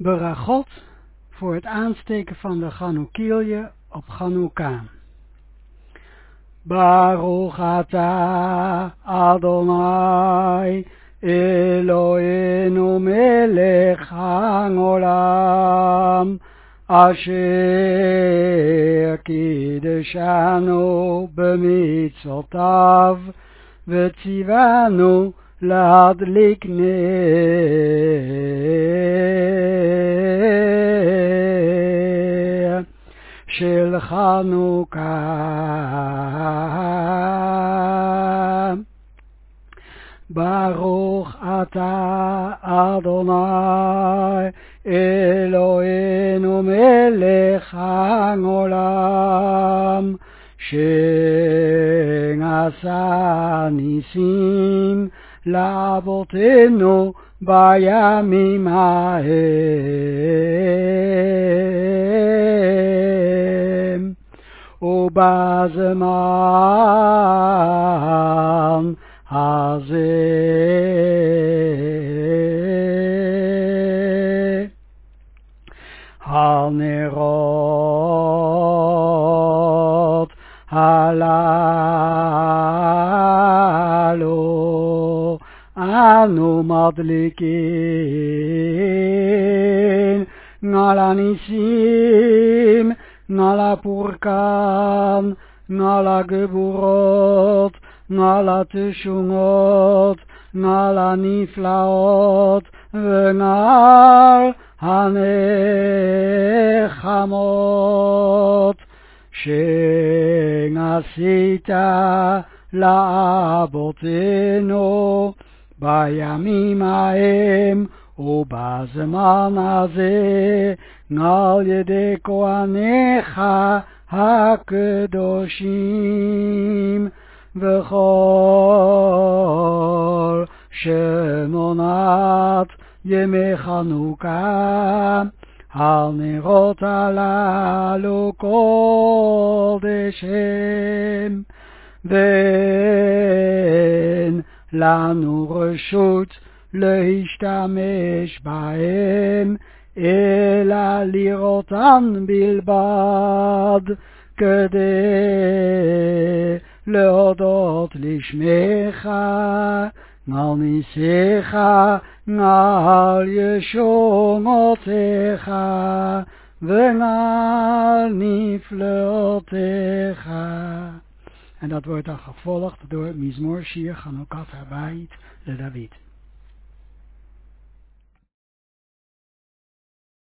Berachot voor het aansteken van de Chanukielje op Chanukah. Baruch atah Adonai Eloheinu melech haolam asher kiddushanu b'mitzvotav v'tzivanu להדליק נר של חנוכה. ברוך אתה אדוני אלוהינו מלך העולם שנעשה ניסים לאבותינו בימים ההם ובזמן הזה הנרות הללו אנו מדליקים על הניסים, על הפורקן, על הגבורות, על התשונות, על הנפלאות ועל הנחמות שנעשית לאבותינו בימים ההם ובזמן הזה על ידי כהניך הקדושים וכל שמונת ימי חנוכה הנרות הללו קודש הם ואין לנו רשות להשתמש בהם אלא לראותם בלבד כדי להודות לשמך על ניסיך על ישומותיך ועל נפלאותיך. En dat wordt dan gevolgd door Mizmor Shir Chanukat Habayit de David.